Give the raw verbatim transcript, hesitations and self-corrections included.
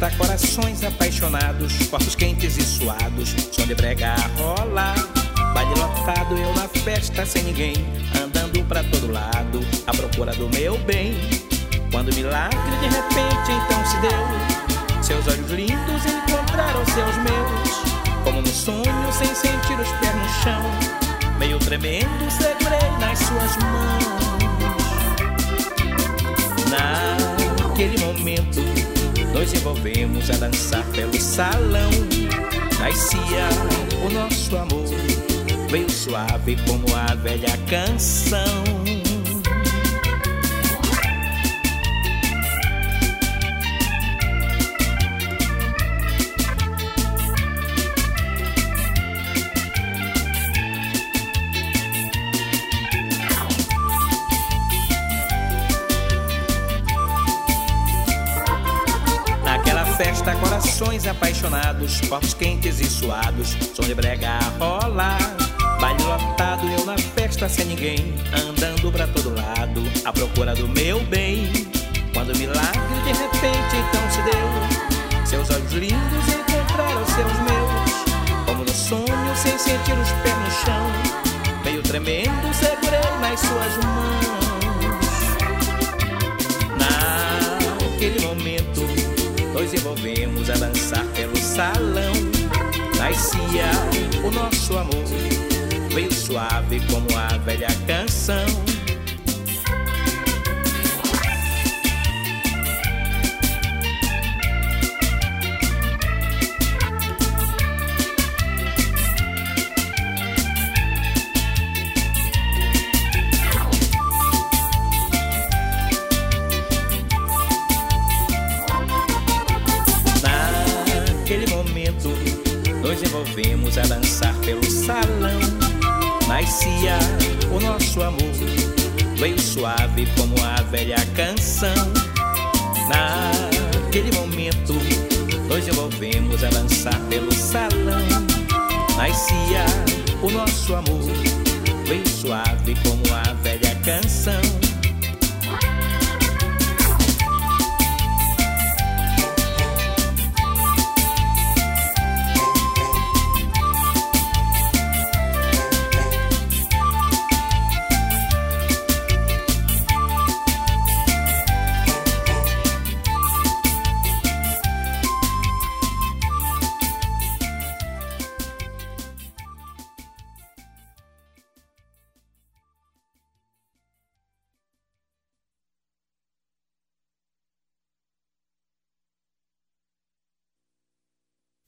festa, corações apaixonados, corpos quentes e suados, som de brega rola. Baile lotado, eu na festa sem ninguém, andando pra todo lado, à procura do meu bem. Quando o milagre de repente então se deu, seus olhos lindos encontraram seus meus. Como no sonho, sem sentir os pés no chão, meio tremendo, segurei nas suas mãos. Naquele momento, nos envolvemos a dançar pelo salão. Nascia o nosso amor, veio suave como a velha canção. Festa, corações apaixonados, corpos quentes e suados, som de brega rola. Baile lotado, eu na festa sem ninguém, andando pra todo lado, à procura do meu bem. Quando o milagre de repente então se deu, seus olhos lindos encontraram seus meus. Como no sonho, sem sentir os pés no chão, meio tremendo, segurei nas suas mãos. Naquele momento, nos envolvemos a dançar pelo salão. Nascia o nosso amor, veio suave como a velha canção. Naquele momento, nos envolvemos a dançar pelo salão. Nascia o nosso amor, veio suave como a velha canção. Naquele momento, nos envolvemos a dançar pelo salão. Nascia o nosso amor, veio suave como a velha canção.